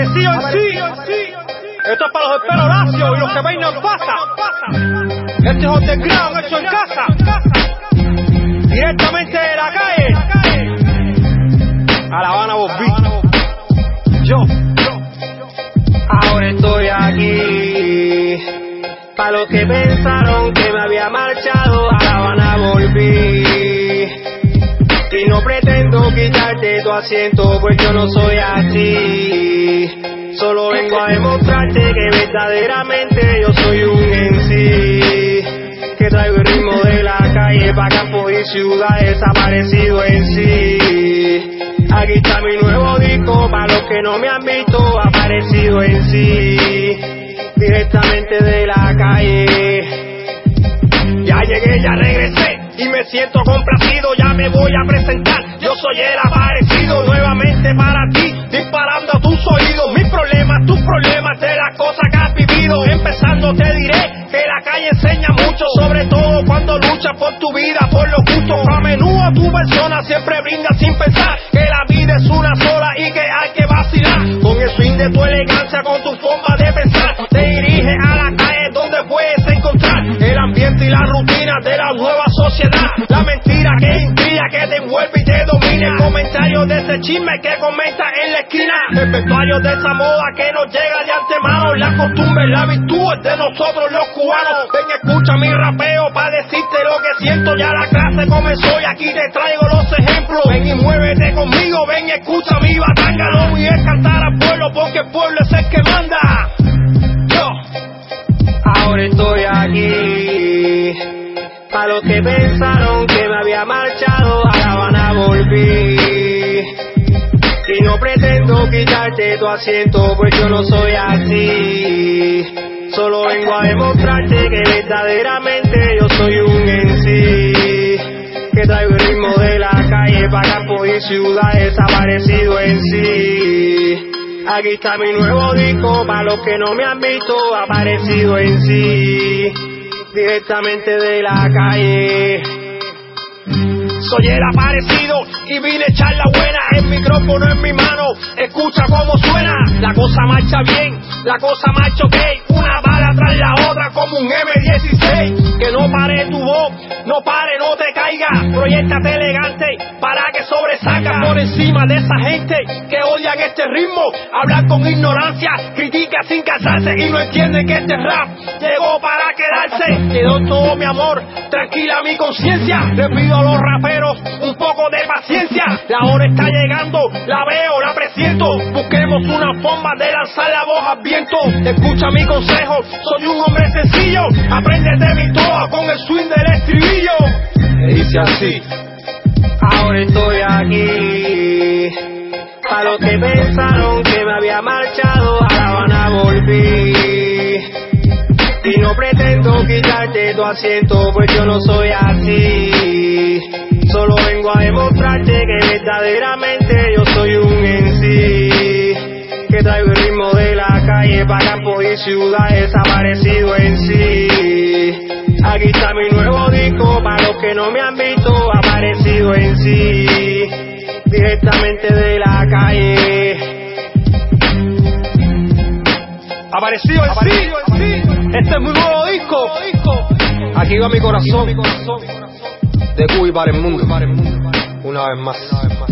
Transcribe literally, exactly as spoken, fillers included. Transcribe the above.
Aparecido en sí. Esto es para los del pelo lacio y los que peinan pasa. Este es underground hecho en casa, directamente de la calle. A La Habana volví. Yo, ahora estoy aquí. Pa' los que pensaron que me había marchado, a La Habana volví. Y no pretendo quitarte tu asiento, pues yo no soy así. Solo vengo a demostrarte que verdaderamente yo soy un M C, que traigo el ritmo de la calle pa' campos y ciudades, desaparecido en sí. Aquí está mi nuevo disco, pa' los que no me han visto, aparecido en sí, directamente de la calle. Ya llegué, ya regresé y me siento complacido, ya me voy a presentar. Yo soy el aparecido, nuevamente para ti, disparando a tus oídos. Mis problemas, tus problemas, de las cosas que has vivido. Empezando te diré que la calle enseña mucho, sobre todo cuando luchas por tu vida, por los gustos. A menudo tu persona siempre brinda sin pensar que la vida es una sola y que hay que vacilar. Con el swing de tu elegancia, con tu forma de pensar, te diriges a la calle donde puedes encontrar el ambiente y la rutina de la nueva sociedad. La mentira que intriga, que te envuelve y te domina. Comentarios de ese chisme que comenta en la esquina. El vestuario de esa moda que nos llega de antemano. La costumbre, la virtud es de nosotros los cubanos. Ven, escucha mi rapeo pa' decirte lo que siento. Ya la clase comenzó y aquí te traigo los ejemplos. Ven y muévete conmigo, ven y escucha mi batanga. Lo voy a cantar al pueblo porque el pueblo es el que manda. Yo, ahora estoy aquí. Pa' los que pensaron que me había marchado, a La Habana volví. Y no pretendo quitarte tu asiento, pues yo no soy así. Solo vengo a demostrarte que verdaderamente yo soy un M C, que traigo el ritmo de la calle pa' campos y ciudades, desaparecido en sí. Aquí está mi nuevo disco, pa' los que no me han visto, aparecido en sí, directamente de la calle. Soy el aparecido y vine a echar la buena. El micrófono en mi mano, escucha cómo suena. La cosa marcha bien, la cosa marcha ok. Una bala tras la otra como un eme dieciséis. Que no pare tu voz, no pare, no te caiga. Proyéctate elegante para que sobresalga por encima de esa gente que odian este ritmo. Hablan con ignorancia, critica sin casarse y no entienden que este rap llegó para quedarse. Te doy todo mi amor, tranquila mi conciencia. Le pido a los raperos un poco de paciencia. La hora está llegando, la veo, la presiento. Busquemos una forma de lanzar la voz al viento. Escucha mi consejo, soy un hombre sencillo. Apréndete mi toa con el swing del estribillo. Me dice así. Ahora estoy aquí. Pa' los que pensaron que me había marchado, a La Habana volví. Y no pretendo quitarte tu asiento, pues yo no soy así. Solo vengo a demostrarte que verdaderamente yo soy un M C, que traigo el ritmo de la calle pa' campos y ciudades, desaparecido en sí. Aquí está mi nuevo disco, pa' los que no me han visto, aparecido en sí, directamente de la calle. Aparecido en sí. Este es mi nuevo disco. Aquí va mi corazón, de Cuba y para el mundo, una vez más.